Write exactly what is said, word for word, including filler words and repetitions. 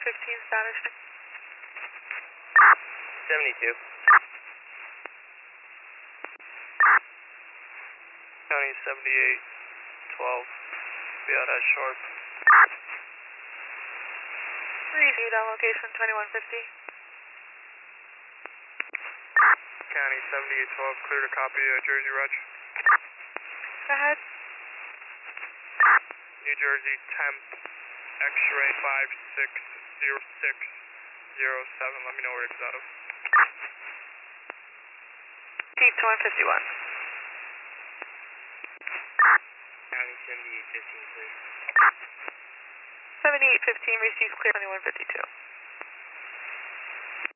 fifteen status. seventy-two. County seventy-eight twelve. Be out at Sharp. Reviewed on location twenty-one fifty. County seventy-eight twelve, clear to copy uh, Jersey Reg. Go ahead. New Jersey temp X-ray five six zero six zero seven. Let me know where it's out of. Deep to one fifty-one. County seventy-eight fifteen, clear. seventy-eight fifteen receives clear twenty-one fifty-two.